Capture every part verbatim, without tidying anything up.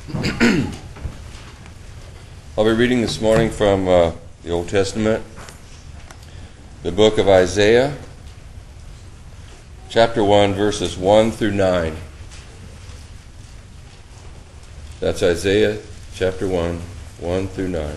I'll be reading this morning from uh, the Old Testament, the book of Isaiah, chapter one, verses one through nine. That's Isaiah chapter one, one through nine.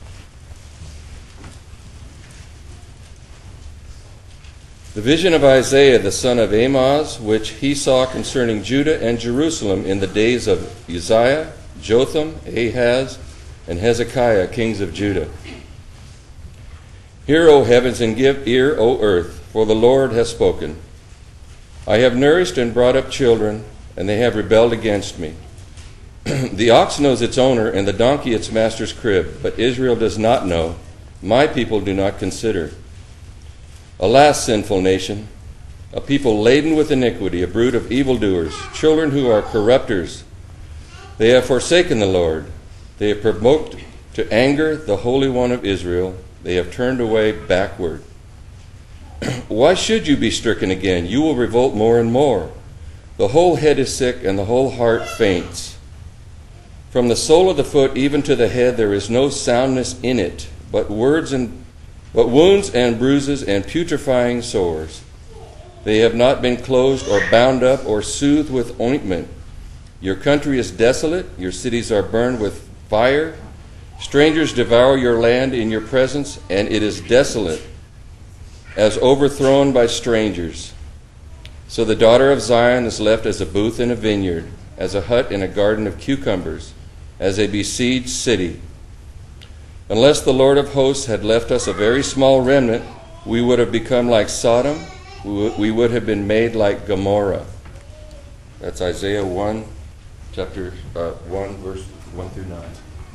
The vision of Isaiah the son of Amoz, which he saw concerning Judah and Jerusalem in the days of Uzziah, Jotham, Ahaz, and Hezekiah, kings of Judah. Hear, O heavens, and give ear, O earth, for the Lord has spoken. I have nourished and brought up children, and they have rebelled against me. The ox knows its owner, and the donkey its master's crib, but Israel does not know. My people do not consider. Alas, sinful nation, a people laden with iniquity, a brood of evildoers, children who are corrupters. They have forsaken the Lord. They have provoked to anger the Holy One of Israel. They have turned away backward. Why should you be stricken again? You will revolt more and more. The whole head is sick, and the whole heart faints. From the sole of the foot even to the head there is no soundness in it, but words and but wounds and bruises and putrefying sores. They have not been closed or bound up or soothed with ointment. Your country is desolate, your cities are burned with fire. Strangers devour your land in your presence, and it is desolate, as overthrown by strangers. So the daughter of Zion is left as a booth in a vineyard, as a hut in a garden of cucumbers, as a besieged city. Unless the Lord of hosts had left us a very small remnant, we would have become like Sodom, we would have been made like Gomorrah. That's Isaiah one, chapter uh, one, verse one through nine.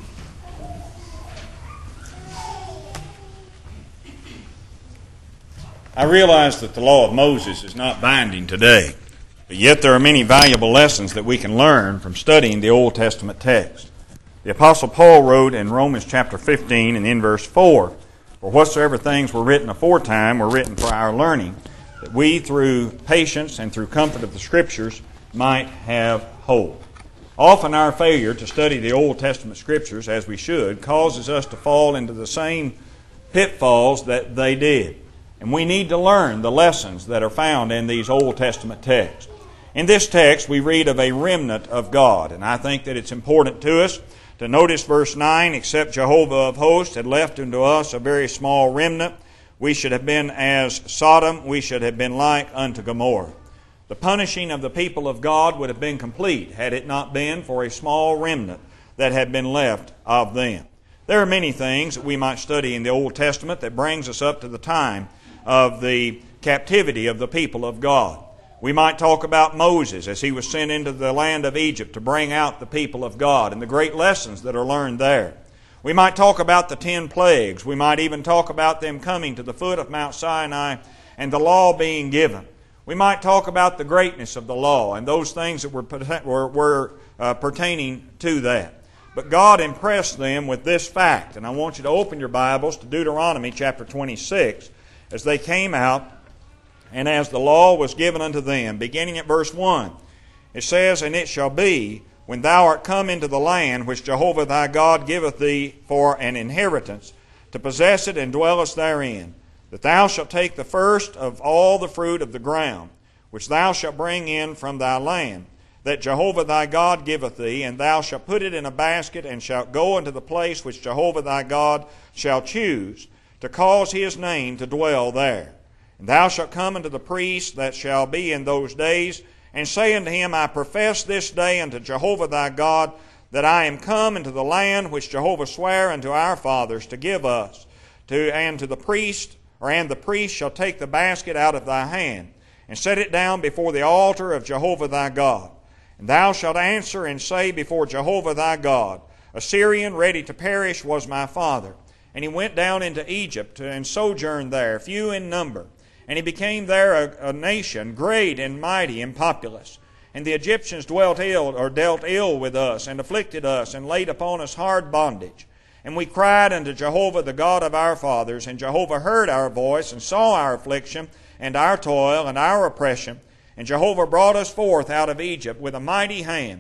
I realize that the law of Moses is not binding today, but yet there are many valuable lessons that we can learn from studying the Old Testament text. The Apostle Paul wrote in Romans chapter fifteen and in verse four, "For whatsoever things were written aforetime were written for our learning, that we through patience and through comfort of the Scriptures might have hope." Often our failure to study the Old Testament Scriptures as we should causes us to fall into the same pitfalls that they did. And we need to learn the lessons that are found in these Old Testament texts. In this text we read of a remnant of God, and I think that it's important to us to notice verse nine, "Except Jehovah of hosts had left unto us a very small remnant, we should have been as Sodom, we should have been like unto Gomorrah." The punishing of the people of God would have been complete had it not been for a small remnant that had been left of them. There are many things that we might study in the Old Testament that brings us up to the time of the captivity of the people of God. We might talk about Moses as he was sent into the land of Egypt to bring out the people of God and the great lessons that are learned there. We might talk about the ten plagues. We might even talk about them coming to the foot of Mount Sinai and the law being given. We might talk about the greatness of the law and those things that were, were, were uh, pertaining to that. But God impressed them with this fact, and I want you to open your Bibles to Deuteronomy chapter twenty-six as they came out and as the law was given unto them. Beginning at verse one, it says, "And it shall be, when thou art come into the land which Jehovah thy God giveth thee for an inheritance, to possess it and dwellest therein, that thou shalt take the first of all the fruit of the ground, which thou shalt bring in from thy land, that Jehovah thy God giveth thee, and thou shalt put it in a basket, and shalt go unto the place which Jehovah thy God shall choose, to cause his name to dwell there. And thou shalt come unto the priest that shall be in those days, and say unto him, I profess this day unto Jehovah thy God, that I am come into the land which Jehovah sware unto our fathers to give us. To and to the priest, or and the priest shall take the basket out of thy hand, and set it down before the altar of Jehovah thy God. And thou shalt answer and say before Jehovah thy God, A Syrian ready to perish was my father. And he went down into Egypt and sojourned there, few in number. And he became there a, a nation great and mighty and populous. And the Egyptians dwelt ill, or dealt ill with us, and afflicted us, and laid upon us hard bondage. And we cried unto Jehovah the God of our fathers, and Jehovah heard our voice, and saw our affliction, and our toil, and our oppression. And Jehovah brought us forth out of Egypt with a mighty hand.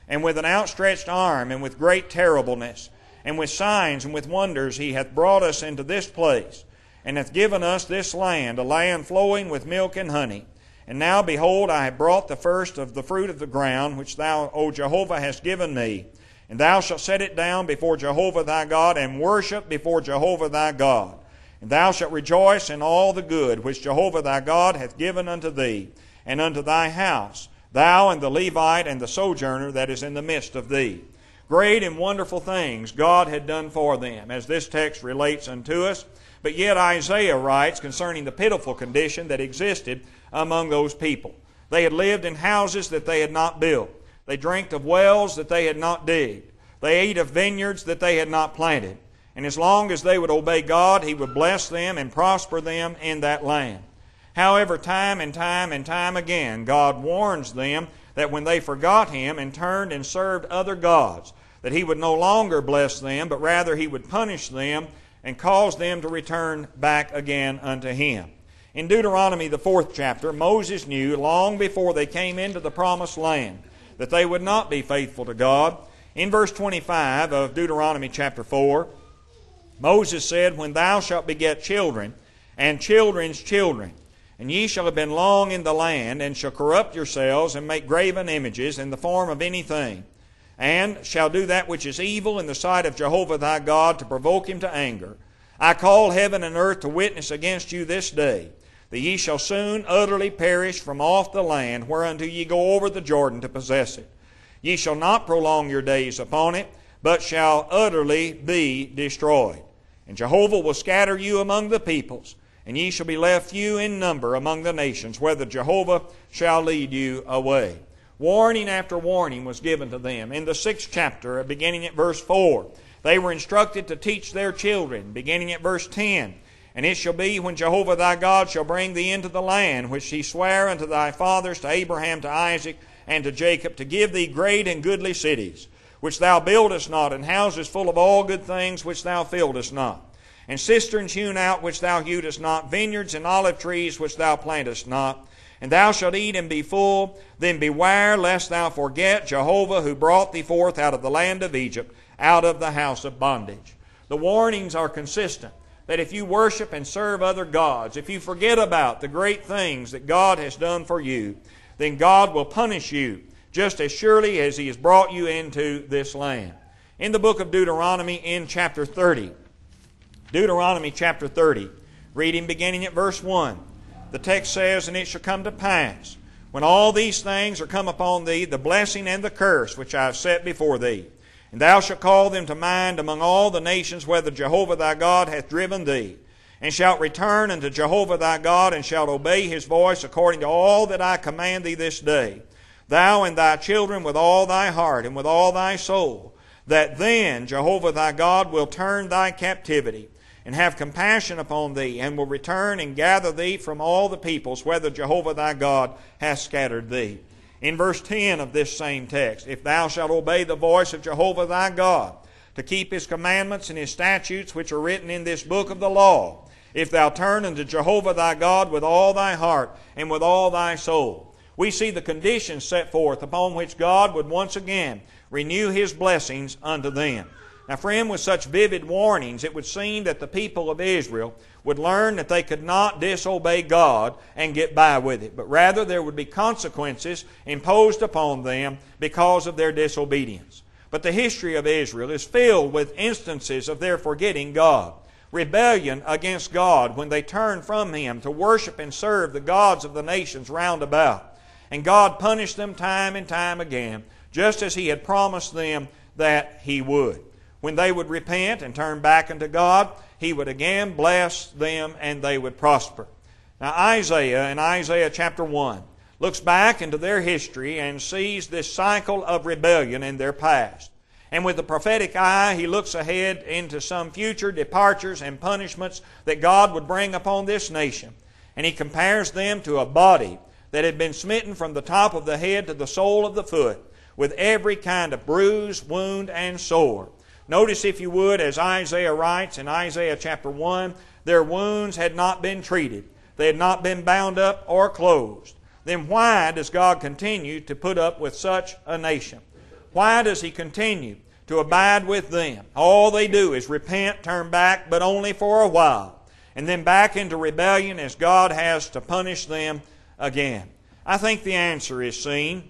and with an outstretched arm, and with great terribleness, and with signs and with wonders he hath brought us into this place, and hath given us this land, a land flowing with milk and honey. And now, behold, I have brought the first of the fruit of the ground, which thou, O Jehovah, hast given me. And thou shalt set it down before Jehovah thy God, and worship before Jehovah thy God. And thou shalt rejoice in all the good which Jehovah thy God hath given unto thee, and unto thy house, thou and the Levite and the sojourner that is in the midst of thee. Great and wonderful things God had done for them, as this text relates unto us. But yet Isaiah writes concerning the pitiful condition that existed among those people. They had lived in houses that they had not built. They drank of wells that they had not digged. They ate of vineyards that they had not planted. And as long as they would obey God, He would bless them and prosper them in that land. However, time and time and time again, God warns them that when they forgot Him and turned and served other gods, that He would no longer bless them, but rather He would punish them and cause them to return back again unto Him. In Deuteronomy, the fourth chapter, Moses knew long before they came into the promised land that they would not be faithful to God. In verse twenty-five of Deuteronomy chapter four, Moses said, When thou shalt beget children, and children's children, and ye shall have been long in the land, and shall corrupt yourselves, and make graven images in the form of anything, and shall do that which is evil in the sight of Jehovah thy God, to provoke Him to anger, I call heaven and earth to witness against you this day, that ye shall soon utterly perish from off the land whereunto ye go over the Jordan to possess it. Ye shall not prolong your days upon it, but shall utterly be destroyed. And Jehovah will scatter you among the peoples, and ye shall be left few in number among the nations, whether Jehovah shall lead you away. Warning after warning was given to them. In the sixth chapter, beginning at verse four, they were instructed to teach their children, beginning at verse ten. And it shall be, when Jehovah thy God shall bring thee into the land which He sware unto thy fathers, to Abraham, to Isaac, and to Jacob, to give thee great and goodly cities, which thou buildest not, and houses full of all good things which thou fillest not, and cisterns hewn out which thou hewest not, vineyards and olive trees which thou plantest not, and thou shalt eat and be full. Then beware lest thou forget Jehovah, who brought thee forth out of the land of Egypt, out of the house of bondage. The warnings are consistent, that if you worship and serve other gods, if you forget about the great things that God has done for you, then God will punish you just as surely as He has brought you into this land. In the book of Deuteronomy, in chapter thirty, Deuteronomy chapter thirty, reading beginning at verse one, the text says, And it shall come to pass, when all these things are come upon thee, the blessing and the curse which I have set before thee, and thou shalt call them to mind among all the nations whither Jehovah thy God hath driven thee, and shalt return unto Jehovah thy God, and shalt obey His voice according to all that I command thee this day, thou and thy children with all thy heart and with all thy soul, that then Jehovah thy God will turn thy captivity, and have compassion upon thee, and will return and gather thee from all the peoples, whither Jehovah thy God hath scattered thee. In verse ten of this same text, If thou shalt obey the voice of Jehovah thy God, to keep His commandments and His statutes which are written in this book of the law, if thou turn unto Jehovah thy God with all thy heart and with all thy soul. We see the conditions set forth upon which God would once again renew His blessings unto them. Now, friend, with such vivid warnings, it would seem that the people of Israel would learn that they could not disobey God and get by with it, but rather there would be consequences imposed upon them because of their disobedience. But the history of Israel is filled with instances of their forgetting God, rebellion against God when they turned from Him to worship and serve the gods of the nations round about. And God punished them time and time again, just as He had promised them that He would. When they would repent and turn back unto God, He would again bless them and they would prosper. Now Isaiah, in Isaiah chapter one, looks back into their history and sees this cycle of rebellion in their past. And with the prophetic eye, he looks ahead into some future departures and punishments that God would bring upon this nation. And he compares them to a body that had been smitten from the top of the head to the sole of the foot, with every kind of bruise, wound, and sore. Notice, if you would, as Isaiah writes in Isaiah chapter one, their wounds had not been treated. They had not been bound up or closed. Then why does God continue to put up with such a nation? Why does He continue to abide with them? All they do is repent, turn back, but only for a while, and then back into rebellion as God has to punish them again. I think the answer is seen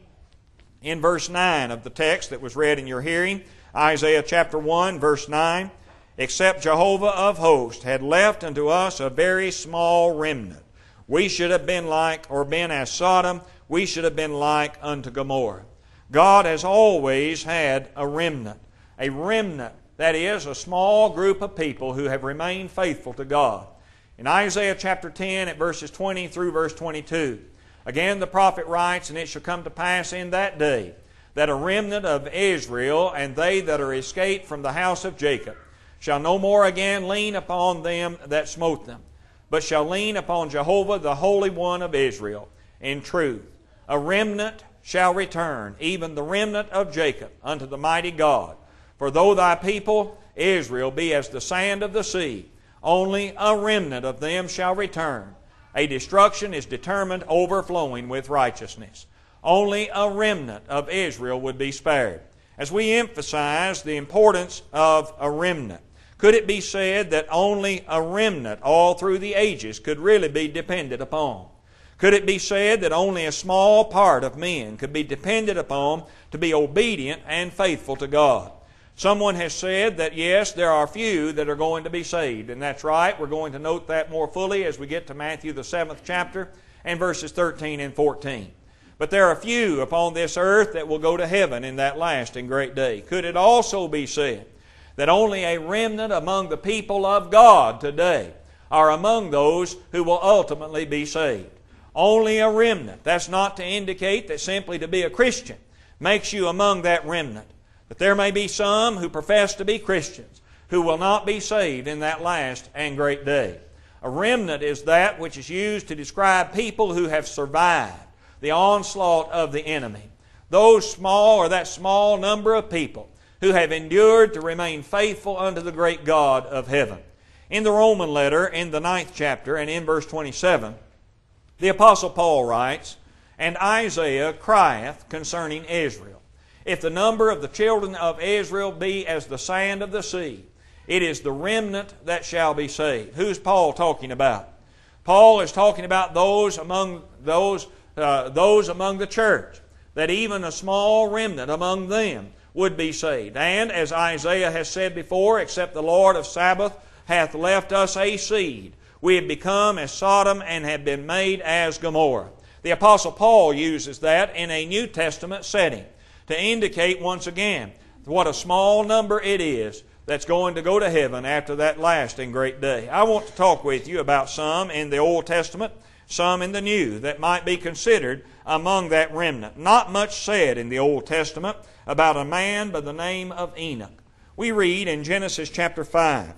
in verse nine of the text that was read in your hearing, Isaiah chapter one, verse nine. Except Jehovah of hosts had left unto us a very small remnant, we should have been like, or been as Sodom, we should have been like unto Gomorrah. God has always had a remnant. A remnant, that is, a small group of people who have remained faithful to God. In Isaiah chapter ten at verses twenty through verse twenty-two, again the prophet writes, And it shall come to pass in that day, that a remnant of Israel, and they that are escaped from the house of Jacob, shall no more again lean upon them that smote them, but shall lean upon Jehovah, the Holy One of Israel, in truth. A remnant shall return, even the remnant of Jacob, unto the mighty God. For though thy people, Israel, be as the sand of the sea, only a remnant of them shall return. A destruction is determined, overflowing with righteousness. Only a remnant of Israel would be spared. As we emphasize the importance of a remnant, could it be said that only a remnant all through the ages could really be depended upon? Could it be said that only a small part of men could be depended upon to be obedient and faithful to God? Someone has said that yes, there are few that are going to be saved, and that's right. We're going to note that more fully as we get to Matthew the seventh chapter and verses thirteen and fourteen. But there are few upon this earth that will go to heaven in that last and great day. Could it also be said that only a remnant among the people of God today are among those who will ultimately be saved? Only a remnant. That's not to indicate that simply to be a Christian makes you among that remnant. But there may be some who profess to be Christians who will not be saved in that last and great day. A remnant is that which is used to describe people who have survived the onslaught of the enemy. Those small, or that small number of people who have endured to remain faithful unto the great God of heaven. In the Roman letter, in the ninth chapter, and in verse twenty-seven, the Apostle Paul writes, And Isaiah crieth concerning Israel, If the number of the children of Israel be as the sand of the sea, it is the remnant that shall be saved. Who's Paul talking about? Paul is talking about those among those uh, those among the church, that even a small remnant among them would be saved. And as Isaiah has said before, except the Lord of Sabaoth hath left us a seed, we have become as Sodom and have been made as Gomorrah. The Apostle Paul uses that in a New Testament setting to indicate once again what a small number it is that's going to go to heaven after that last and great day. I want to talk with you about some in the Old Testament, some in the New, that might be considered among that remnant. Not much said in the Old Testament about a man by the name of Enoch. We read in Genesis chapter five,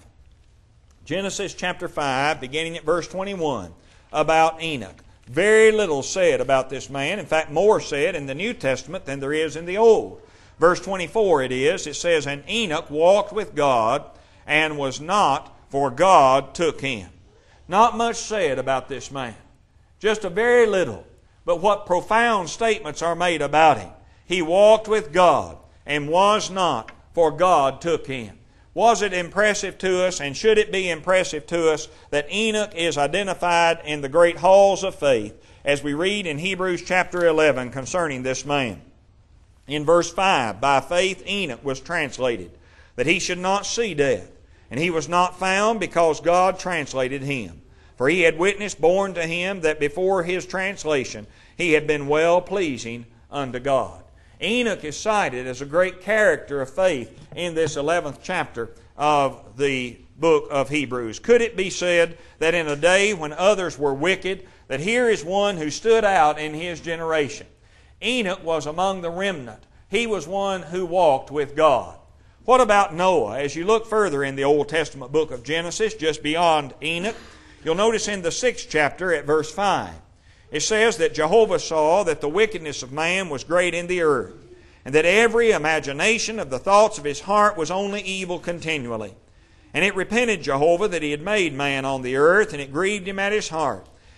Genesis chapter five, beginning at verse twenty-one, about Enoch. Very little said about this man. In fact, more said in the New Testament than there is in the Old. Verse twenty-four it is, it says, And Enoch walked with God, and was not, for God took him. Not much said about this man. Just a very little. But what profound statements are made about him. He walked with God, and was not, for God took him. Was it impressive to us, and should it be impressive to us, that Enoch is identified in the great halls of faith, as we read in Hebrews chapter eleven concerning this man? In verse five, By faith Enoch was translated, that he should not see death. And he was not found, because God translated him. For he had witness borne to him that before his translation he had been well-pleasing unto God. Enoch is cited as a great character of faith in this eleventh chapter of the book of Hebrews. Could it be said that in a day when others were wicked, that here is one who stood out in his generation? Enoch was among the remnant. He was one who walked with God. What about Noah? As you look further in the Old Testament book of Genesis, just beyond Enoch, you'll notice in the sixth chapter at verse five, it says that Jehovah saw that the wickedness of man was great in the earth, and that every imagination of the thoughts of his heart was only evil continually. And it repented Jehovah that he had made man on the earth, and it grieved him at his heart.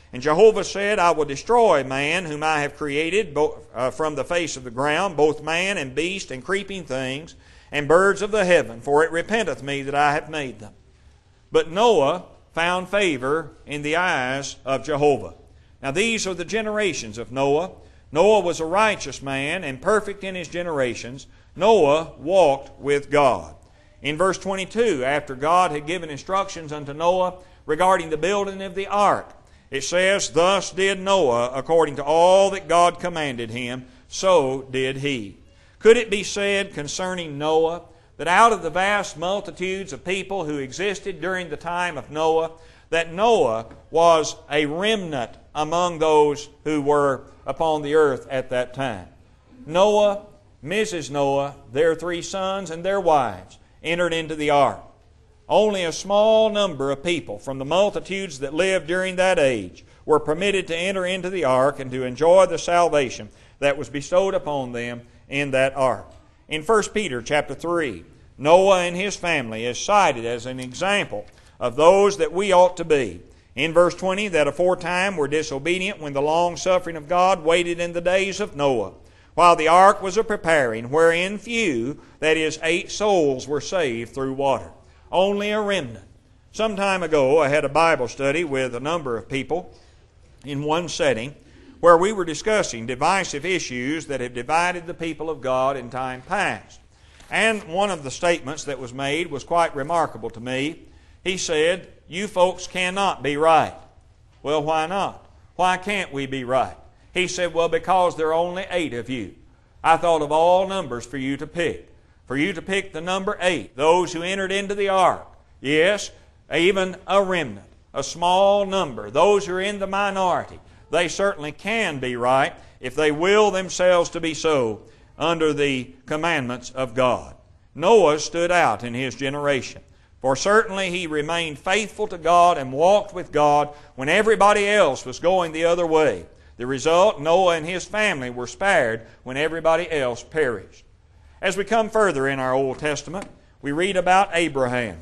And Jehovah said, I will destroy man whom I have created bo- uh, from the face of the ground, both man and beast and creeping things, and birds of the heaven, for it repenteth me that I have made them. But Noah found favor in the eyes of Jehovah. Now these are the generations of Noah. Noah was a righteous man and perfect in his generations. Noah walked with God. In verse twenty-two, after God had given instructions unto Noah regarding the building of the ark, it says, Thus did Noah according to all that God commanded him, so did he. Could it be said concerning Noah that out of the vast multitudes of people who existed during the time of Noah, that Noah was a remnant among those who were upon the earth at that time? Noah, Missus Noah, their three sons, and their wives entered into the ark. Only a small number of people from the multitudes that lived during that age were permitted to enter into the ark and to enjoy the salvation that was bestowed upon them in that ark. In First Peter chapter three, Noah and his family is cited as an example of those that we ought to be. In verse twenty, that aforetime were disobedient when the long suffering of God waited in the days of Noah, while the ark was a preparing, wherein few, that is, eight souls, were saved through water. Only a remnant. Some time ago, I had a Bible study with a number of people in one setting where we were discussing divisive issues that have divided the people of God in time past. And one of the statements that was made was quite remarkable to me. He said, you folks cannot be right. Well, why not? Why can't we be right? He said, well, because there are only eight of you. I thought of all numbers for you to pick. For you to pick the number eight, those who entered into the ark. Yes, even a remnant, a small number, those who are in the minority. They certainly can be right if they will themselves to be so under the commandments of God. Noah stood out in his generation. For certainly he remained faithful to God and walked with God when everybody else was going the other way. The result, Noah and his family were spared when everybody else perished. As we come further in our Old Testament, we read about Abraham.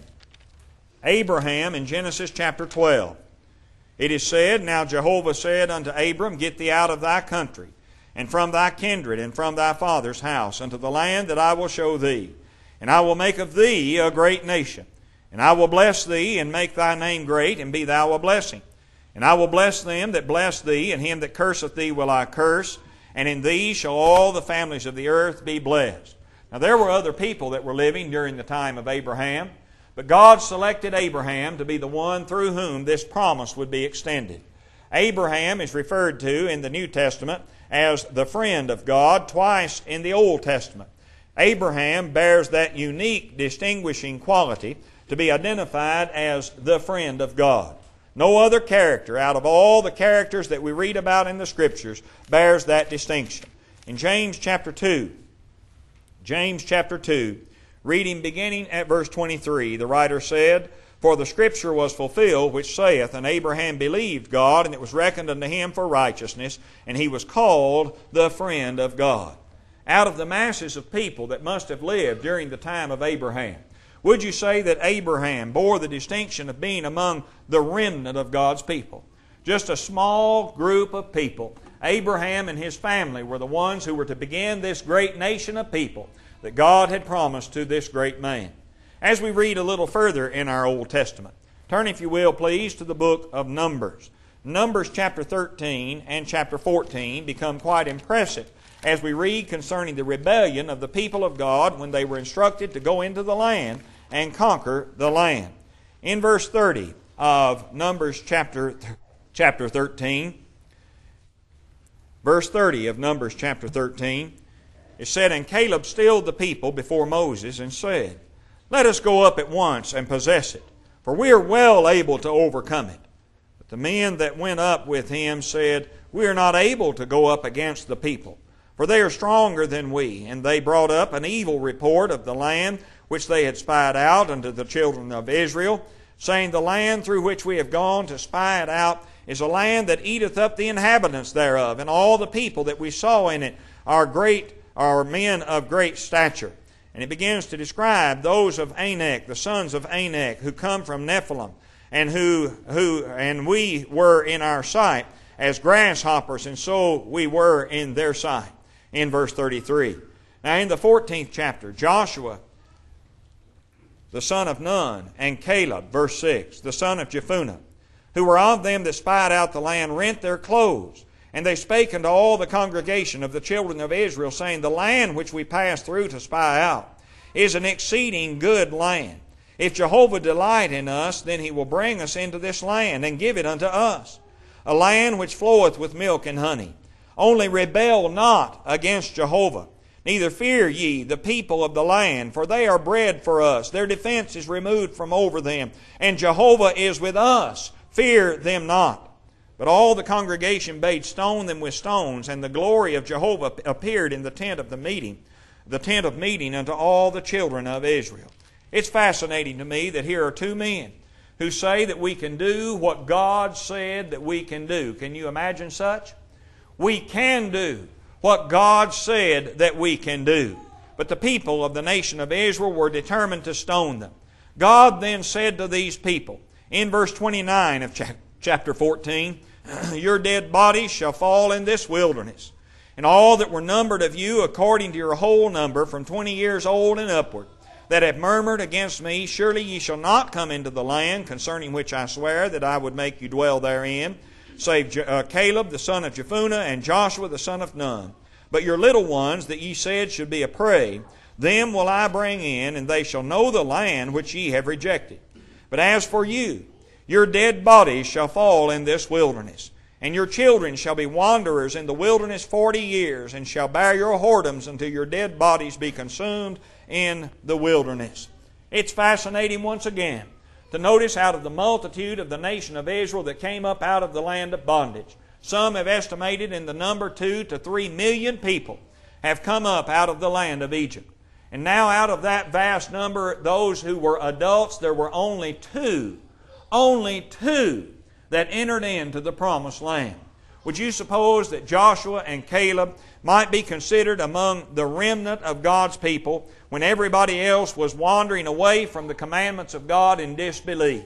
Abraham in Genesis chapter twelve. It is said, Now Jehovah said unto Abram, Get thee out of thy country, and from thy kindred, and from thy father's house, unto the land that I will show thee. And I will make of thee a great nation. And I will bless thee, and make thy name great, and be thou a blessing. And I will bless them that bless thee, and him that curseth thee will I curse. And in thee shall all the families of the earth be blessed. Now there were other people that were living during the time of Abraham, but God selected Abraham to be the one through whom this promise would be extended. Abraham is referred to in the New Testament as the friend of God twice in the Old Testament. Abraham bears that unique distinguishing quality to be identified as the friend of God. No other character out of all the characters that we read about in the Scriptures bears that distinction. In James chapter two, James chapter two, reading beginning at verse twenty-three, the writer said, For the Scripture was fulfilled, which saith, And Abraham believed God, and it was reckoned unto him for righteousness, and he was called the friend of God. Out of the masses of people that must have lived during the time of Abraham, would you say that Abraham bore the distinction of being among the remnant of God's people? Just a small group of people. Abraham and his family were the ones who were to begin this great nation of people that God had promised to this great man. As we read a little further in our Old Testament, turn, if you will, please, to the book of Numbers. Numbers chapter thirteen and chapter fourteen become quite impressive as we read concerning the rebellion of the people of God when they were instructed to go into the land and conquer the land. In verse thirty of Numbers chapter, chapter thirteen, verse thirty of Numbers chapter thirteen, it said, And Caleb stilled the people before Moses and said, Let us go up at once and possess it, for we are well able to overcome it. But the men that went up with him said, We are not able to go up against the people, for they are stronger than we. And they brought up an evil report of the land which they had spied out unto the children of Israel, saying, The land through which we have gone to spy it out is a land that eateth up the inhabitants thereof, and all the people that we saw in it are great, are men of great stature. And it begins to describe those of Anak, the sons of Anak, who come from Nephilim. and who who and we were in our sight as grasshoppers, and so we were in their sight. In verse thirty-three. Now in the fourteenth chapter, Joshua, the son of Nun, and Caleb, verse six, the son of Jephunneh, who were of them that spied out the land, rent their clothes. And they spake unto all the congregation of the children of Israel, saying, The land which we passed through to spy out is an exceeding good land. If Jehovah delight in us, then He will bring us into this land, and give it unto us, a land which floweth with milk and honey. Only rebel not against Jehovah, neither fear ye the people of the land, for they are bread for us. Their defense is removed from over them, and Jehovah is with us. Fear them not. But all the congregation bade stone them with stones, and the glory of Jehovah appeared in the tent of the meeting, the tent of meeting unto all the children of Israel. It's fascinating to me that here are two men who say that we can do what God said that we can do. Can you imagine such? We can do what God said that we can do. But the people of the nation of Israel were determined to stone them. God then said to these people, in verse twenty-nine of chapter fourteen, Your dead bodies shall fall in this wilderness, and all that were numbered of you according to your whole number, from twenty years old and upward, that have murmured against me, surely ye shall not come into the land concerning which I swear that I would make you dwell therein, save uh, Caleb the son of Jephunneh and Joshua the son of Nun. But your little ones that ye said should be a prey, them will I bring in, and they shall know the land which ye have rejected. But as for you, your dead bodies shall fall in this wilderness, and your children shall be wanderers in the wilderness forty years, and shall bear your whoredoms until your dead bodies be consumed in the wilderness. It's fascinating once again to notice out of the multitude of the nation of Israel that came up out of the land of bondage. Some have estimated in the number two to three million people have come up out of the land of Egypt. And now out of that vast number, those who were adults, there were only two Only two that entered into the promised land. Would you suppose that Joshua and Caleb might be considered among the remnant of God's people when everybody else was wandering away from the commandments of God in disbelief?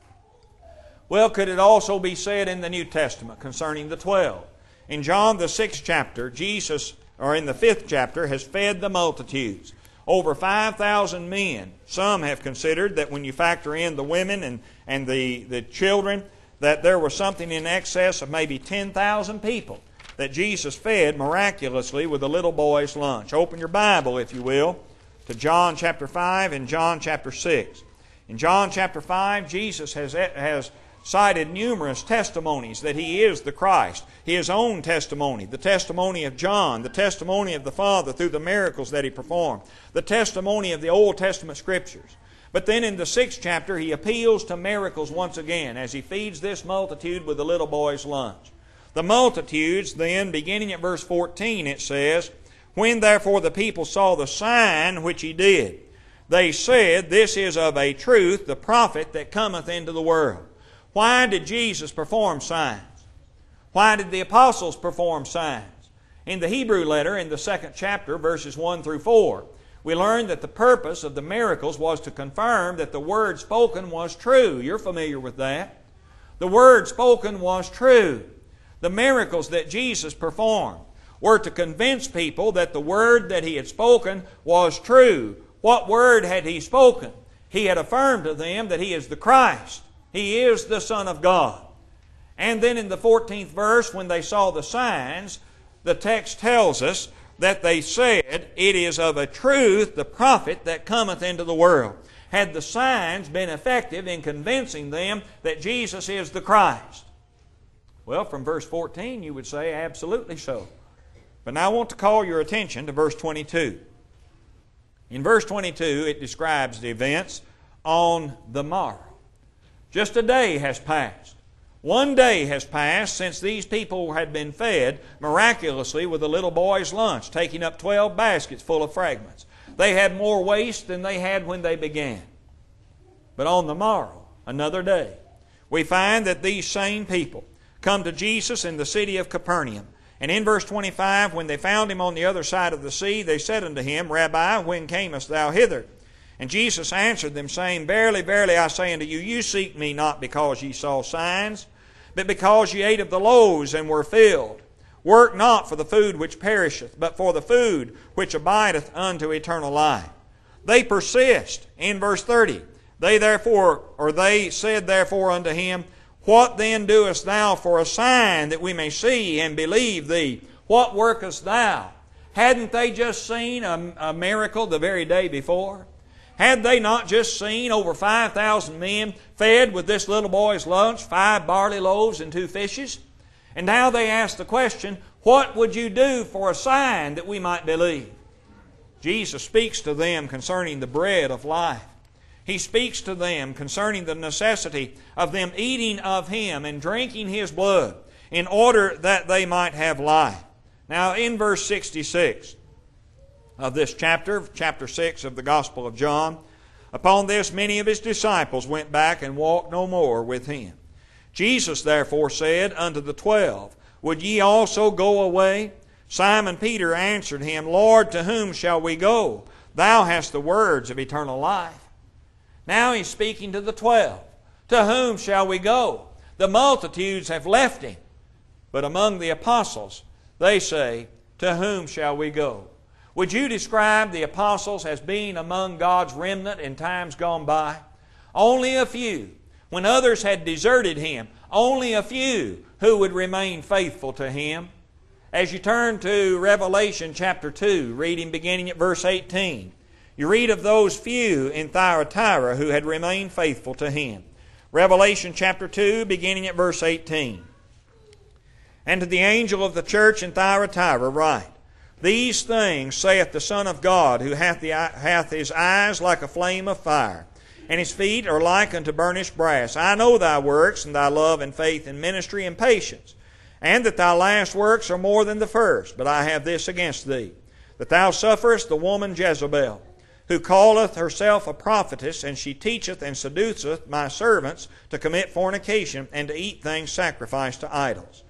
Well, could it also be said in the New Testament concerning the twelve? In John the sixth chapter, Jesus, or in the fifth chapter, has fed the multitudes. Over five thousand men. Some have considered that when you factor in the women and, and the, the children, that there was something in excess of maybe ten thousand people that Jesus fed miraculously with a little boy's lunch. Open your Bible, if you will, to John chapter five and John chapter six. In John chapter five, Jesus has, has cited numerous testimonies that He is the Christ. His own testimony, the testimony of John, the testimony of the Father through the miracles that He performed, the testimony of the Old Testament Scriptures. But then in the sixth chapter, He appeals to miracles once again as He feeds this multitude with the little boy's lunch. The multitudes then, beginning at verse fourteen, it says, When therefore the people saw the sign which He did, they said, This is of a truth the prophet that cometh into the world. Why did Jesus perform signs? Why did the apostles perform signs? In the Hebrew letter, in the second chapter, verses one through four, we learn that the purpose of the miracles was to confirm that the word spoken was true. You're familiar with that. The word spoken was true. The miracles that Jesus performed were to convince people that the word that He had spoken was true. What word had He spoken? He had affirmed to them that He is the Christ. He is the Son of God. And then in the fourteenth verse, when they saw the signs, the text tells us that they said, It is of a truth the prophet that cometh into the world. Had the signs been effective in convincing them that Jesus is the Christ? Well, from verse fourteen you would say absolutely so. But now I want to call your attention to verse twenty-two. In verse twenty-two it describes the events on the morrow. Just a day has passed. One day has passed since these people had been fed miraculously with a little boy's lunch, taking up twelve baskets full of fragments. They had more waste than they had when they began. But on the morrow, another day, we find that these same people come to Jesus in the city of Capernaum. And in verse twenty-five, when they found Him on the other side of the sea, they said unto Him, Rabbi, when camest Thou hither? And Jesus answered them, saying, Verily, verily, I say unto you, you seek me not because ye saw signs, but because ye ate of the loaves and were filled. Work not for the food which perisheth, but for the food which abideth unto eternal life. They persist. In verse thirty, they therefore, or they said therefore unto him, What then doest thou for a sign that we may see and believe thee? What workest thou? Hadn't they just seen a, a miracle the very day before? Had they not just seen over five thousand men fed with this little boy's lunch, five barley loaves and two fishes? And now they ask the question, What would you do for a sign that we might believe? Jesus speaks to them concerning the bread of life. He speaks to them concerning the necessity of them eating of Him and drinking His blood in order that they might have life. Now in verse sixty-six of this chapter, chapter six of the Gospel of John, upon this many of His disciples went back and walked no more with Him. Jesus therefore said unto the twelve, Would ye also go away? Simon Peter answered Him, Lord, to whom shall we go? Thou hast the words of eternal life. Now He's speaking to the twelve. To whom shall we go? The multitudes have left Him. But among the apostles, they say, To whom shall we go? Would you describe the apostles as being among God's remnant in times gone by? Only a few. When others had deserted Him, only a few who would remain faithful to Him. As you turn to Revelation chapter two, reading beginning at verse eighteen, you read of those few in Thyatira who had remained faithful to Him. Revelation chapter two, beginning at verse eighteen. And to the angel of the church in Thyatira write, These things saith the Son of God, who hath, the, hath His eyes like a flame of fire, and His feet are like unto burnished brass. I know thy works, and thy love and faith and ministry and patience, and that thy last works are more than the first. But I have this against thee, that thou sufferest the woman Jezebel, who calleth herself a prophetess, and she teacheth and seduceth my servants to commit fornication and to eat things sacrificed to idols.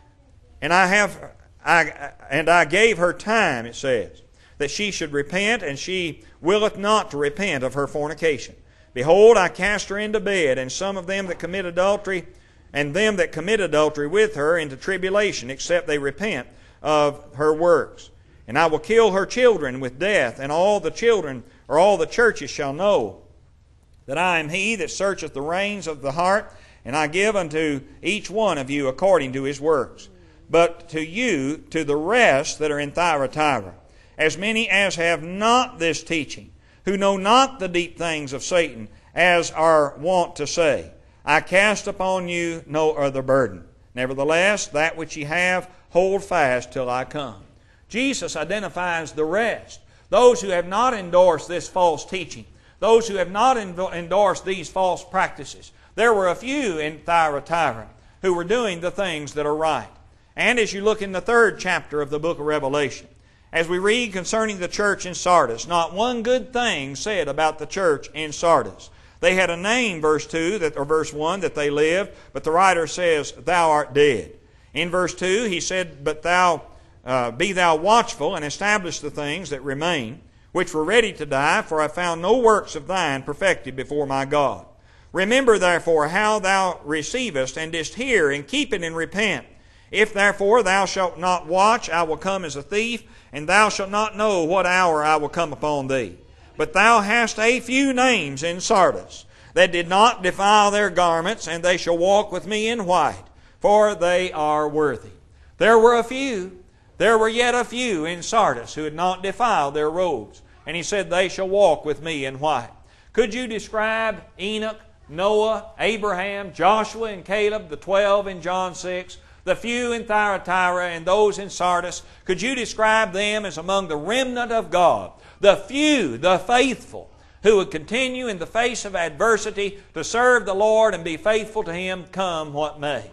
And I have, I, and I gave her time, it says, that she should repent, and she willeth not to repent of her fornication. Behold, I cast her into bed, and some of them that commit adultery, and them that commit adultery with her into tribulation, except they repent of her works. And I will kill her children with death, and all the children, or all the churches shall know that I am He that searcheth the reins of the heart, and I give unto each one of you according to his works. But to you, to the rest that are in Thyatira, as many as have not this teaching, who know not the deep things of Satan, as are wont to say, I cast upon you no other burden. Nevertheless, that which ye have, hold fast till I come. Jesus identifies the rest, those who have not endorsed this false teaching, those who have not endorsed these false practices. There were a few in Thyatira who were doing the things that are right. And as you look in the third chapter of the book of Revelation, as we read concerning the church in Sardis, not one good thing said about the church in Sardis. They had a name, verse two, that, or verse one, that they lived, but the writer says, Thou art dead. In verse two, he said, But thou, uh, be thou watchful, and establish the things that remain, which were ready to die, for I found no works of thine perfected before my God. Remember therefore how thou receivest, and didst hear, and keep it, and repent. If therefore thou shalt not watch, I will come as a thief, and thou shalt not know what hour I will come upon thee. But thou hast a few names in Sardis that did not defile their garments, and they shall walk with me in white, for they are worthy. There were a few, there were yet a few in Sardis who had not defiled their robes. And he said, they shall walk with me in white. Could you describe Enoch, Noah, Abraham, Joshua, and Caleb, the twelve in John six, the few in Thyatira and those in Sardis, could you describe them as among the remnant of God, the few, the faithful, who would continue in the face of adversity to serve the Lord and be faithful to Him come what may?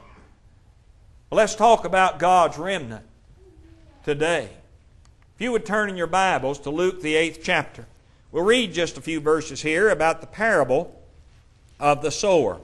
Well, let's talk about God's remnant today. If you would turn in your Bibles to Luke the eighth chapter, we'll read just a few verses here about the parable of the sower.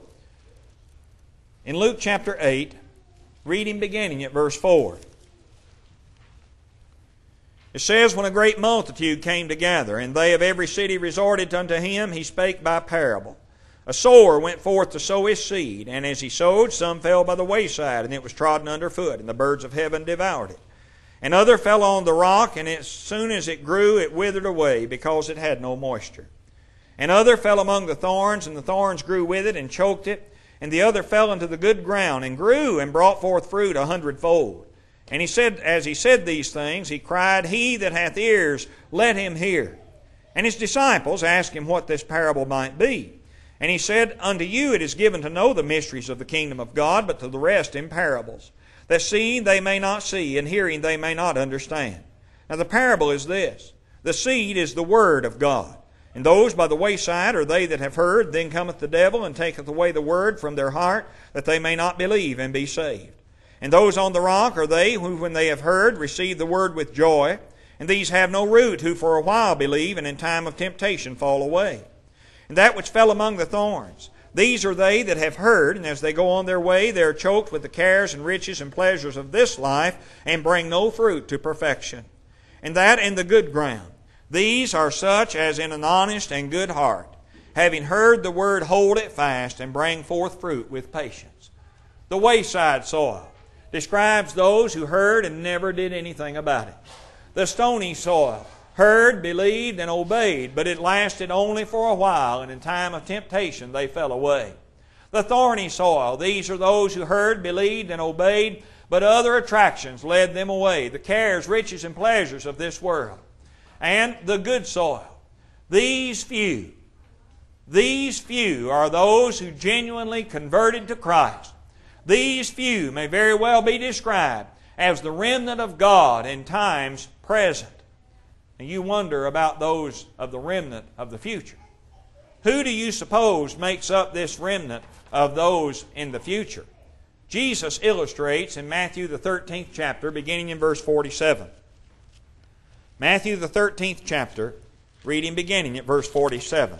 In Luke chapter eight, reading beginning at verse four. It says, when a great multitude came together, and they of every city resorted unto him, he spake by parable. A sower went forth to sow his seed, and as he sowed, some fell by the wayside, and it was trodden under foot, and the birds of heaven devoured it. And other fell on the rock, and as soon as it grew, it withered away, because it had no moisture. And other fell among the thorns, and the thorns grew with it, and choked it. And the other fell into the good ground, and grew, and brought forth fruit a hundredfold. And he said, as he said these things, he cried, He that hath ears, let him hear. And his disciples asked him what this parable might be. And he said, Unto you it is given to know the mysteries of the kingdom of God, but to the rest in parables, that seeing they may not see, and hearing they may not understand. Now the parable is this. The seed is the word of God. And those by the wayside are they that have heard, then cometh the devil, and taketh away the word from their heart, that they may not believe and be saved. And those on the rock are they who, when they have heard, receive the word with joy. And these have no root, who for a while believe, and in time of temptation fall away. And that which fell among the thorns, these are they that have heard, and as they go on their way, they are choked with the cares and riches and pleasures of this life, and bring no fruit to perfection. And that in the good ground, these are such as in an honest and good heart, having heard the word, hold it fast, and bring forth fruit with patience. The wayside soil describes those who heard and never did anything about it. The stony soil heard, believed, and obeyed, but it lasted only for a while, and in time of temptation they fell away. The thorny soil, these are those who heard, believed, and obeyed, but other attractions led them away, the cares, riches, and pleasures of this world. And the good soil, these few, these few are those who genuinely converted to Christ. These few may very well be described as the remnant of God in times present. And you wonder about those of the remnant of the future. Who do you suppose makes up this remnant of those in the future? Jesus illustrates in Matthew the thirteenth chapter, beginning in verse forty-seven. Matthew the thirteenth chapter, reading beginning at verse forty-seven.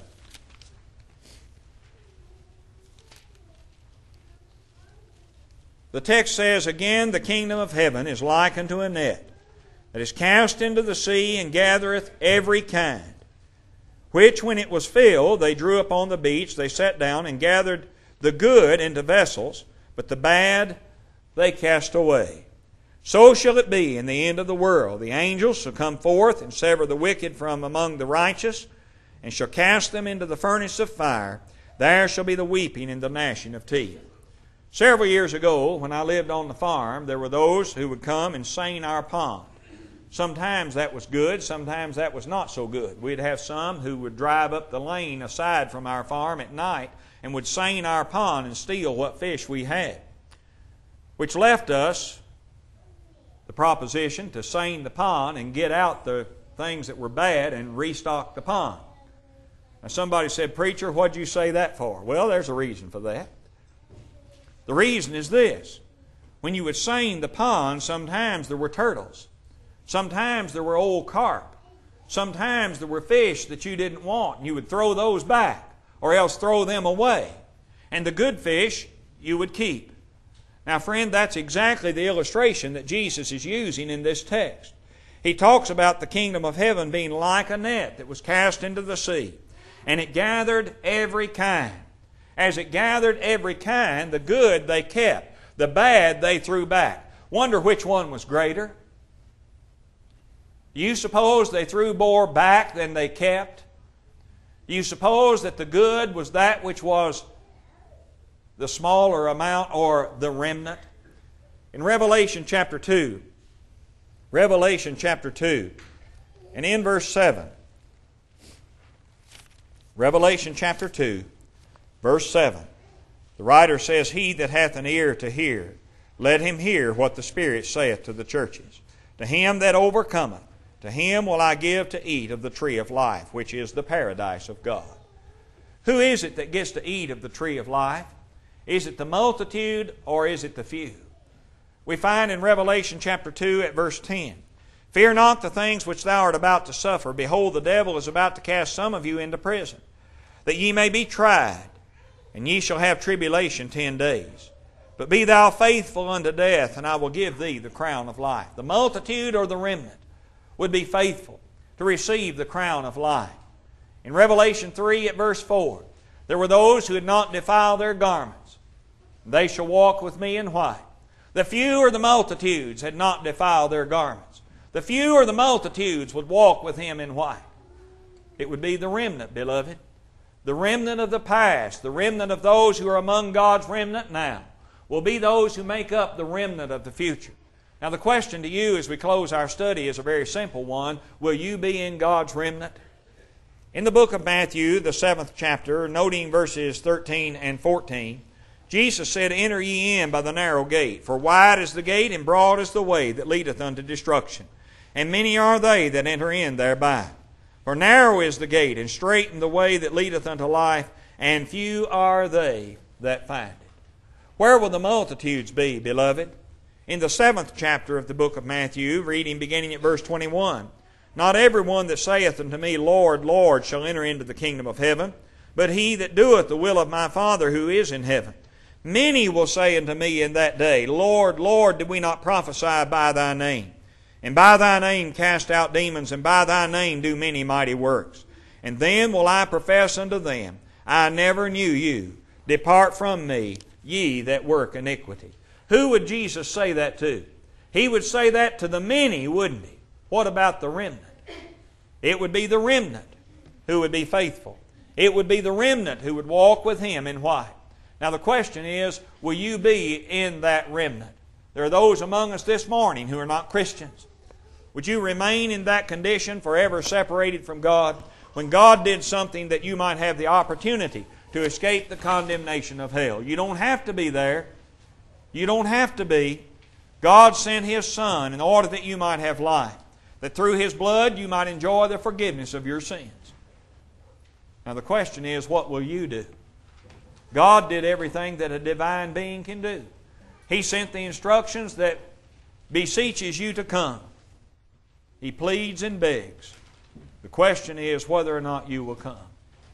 The text says, Again, the kingdom of heaven is like unto a net, that is cast into the sea, and gathereth every kind. Which, when it was filled, they drew upon the beach, they sat down, and gathered the good into vessels, but the bad they cast away. So shall it be in the end of the world. The angels shall come forth, and sever the wicked from among the righteous, and shall cast them into the furnace of fire. There shall be the weeping and the gnashing of teeth. Several years ago, when I lived on the farm, there were those who would come and seine our pond. Sometimes that was good, sometimes that was not so good. We'd have some who would drive up the lane aside from our farm at night and would seine our pond and steal what fish we had, which left us the proposition to seine the pond and get out the things that were bad and restock the pond. Now somebody said, Preacher, what'd you say that for? Well, there's a reason for that. The reason is this. When you would seine the pond, sometimes there were turtles. Sometimes there were old carp. Sometimes there were fish that you didn't want, and you would throw those back, or else throw them away. And the good fish you would keep. Now, friend, that's exactly the illustration that Jesus is using in this text. He talks about the kingdom of heaven being like a net that was cast into the sea, and it gathered every kind. As it gathered every kind, the good they kept, the bad they threw back. Wonder which one was greater? Do you suppose they threw more back than they kept? Do you suppose that the good was that which was the smaller amount, or the remnant? In Revelation chapter two, Revelation chapter two, and in verse seven, Revelation chapter two, verse seven, the writer says, He that hath an ear to hear, let him hear what the Spirit saith to the churches. To him that overcometh, to him will I give to eat of the tree of life, which is the paradise of God. Who is it that gets to eat of the tree of life? Is it the multitude, or is it the few? We find in Revelation chapter two at verse ten, Fear not the things which thou art about to suffer. Behold, the devil is about to cast some of you into prison, that ye may be tried, and ye shall have tribulation ten days. But be thou faithful unto death, and I will give thee the crown of life. The multitude or the remnant? would be faithful to receive the crown of life. In Revelation three at verse four, there were those who had not defiled their garments. They shall walk with me in white. The few or the multitudes had not defiled their garments. The few or the multitudes would walk with Him in white. It would be the remnant, beloved. The remnant of the past, the remnant of those who are among God's remnant now, will be those who make up the remnant of the future. Now the question to you as we close our study is a very simple one. Will you be in God's remnant? In the book of Matthew, the seventh chapter, noting verses thirteen and fourteen, Jesus said, Enter ye in by the narrow gate, for wide is the gate and broad is the way that leadeth unto destruction, and many are they that enter in thereby. For narrow is the gate, and straight the way that leadeth unto life, and few are they that find it. Where will the multitudes be, beloved? In the seventh chapter of the book of Matthew, reading beginning at verse twenty-one, Not every one that saith unto me, Lord, Lord, shall enter into the kingdom of heaven, but he that doeth the will of my Father who is in heaven. Many will say unto me in that day, Lord, Lord, did we not prophesy by thy name? And by thy name cast out demons, and by thy name do many mighty works. And then will I profess unto them, I never knew you. Depart from me, ye that work iniquity. Who would Jesus say that to? He would say that to the many, wouldn't He? What about the remnant? It would be the remnant who would be faithful. It would be the remnant who would walk with Him in white. Now the question is, will you be in that remnant? There are those among us this morning who are not Christians. Would you remain in that condition, forever separated from God, when God did something that you might have the opportunity to escape the condemnation of hell? You don't have to be there. You don't have to be. God sent His Son in order that you might have life, that through His blood you might enjoy the forgiveness of your sins. Now the question is, what will you do? God did everything that a divine being can do. He sent the instructions that beseeches you to come. He pleads and begs. The question is whether or not you will come.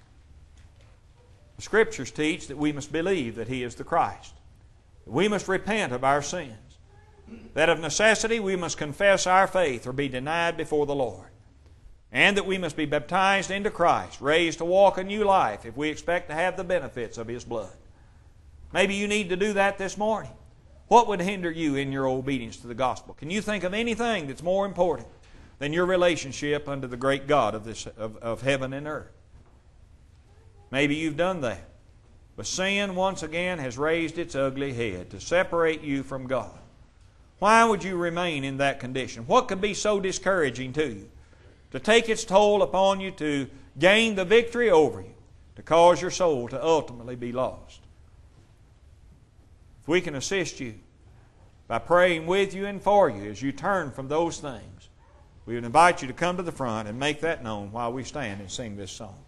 The Scriptures teach that we must believe that He is the Christ. We must repent of our sins. That of necessity we must confess our faith or be denied before the Lord. And that we must be baptized into Christ, raised to walk a new life if we expect to have the benefits of His blood. Maybe you need to do that this morning. What would hinder you in your obedience to the gospel? Can you think of anything that's more important than your relationship unto the great God of, this, of, of heaven and earth? Maybe you've done that. But sin once again has raised its ugly head to separate you from God. Why would you remain in that condition? What could be so discouraging to you? To take its toll upon you, to gain the victory over you, to cause your soul to ultimately be lost. If we can assist you by praying with you and for you as you turn from those things, we would invite you to come to the front and make that known while we stand and sing this song.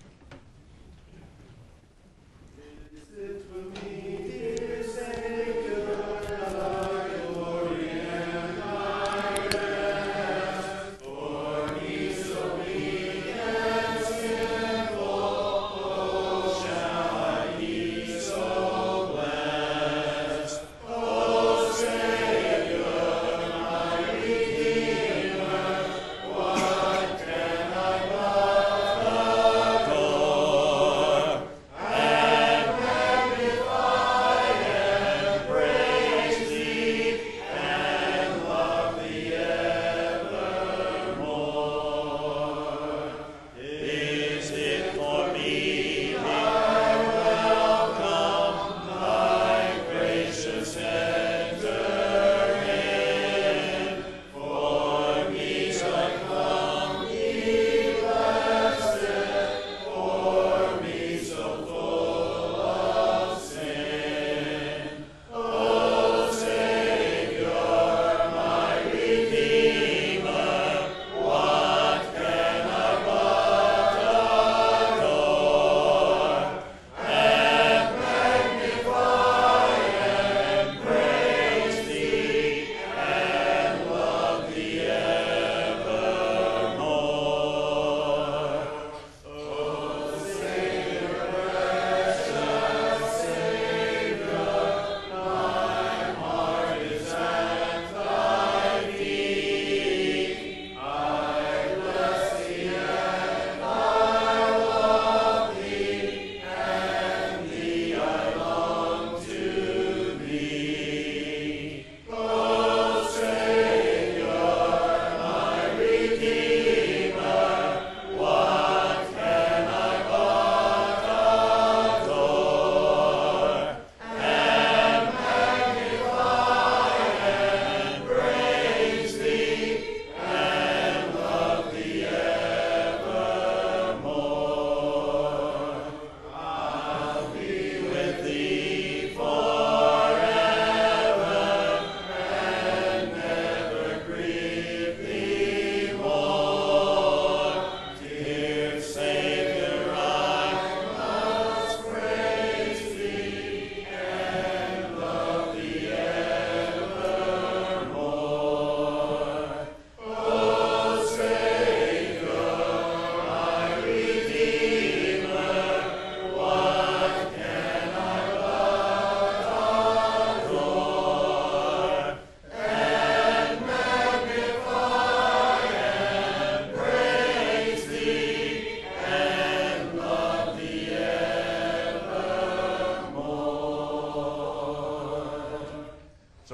Oh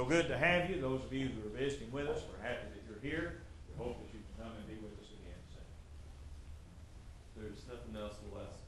good to have you. Those of you who are visiting with us, we're happy that you're here. We hope that you can come and be with us again soon. There's nothing else. We'll ask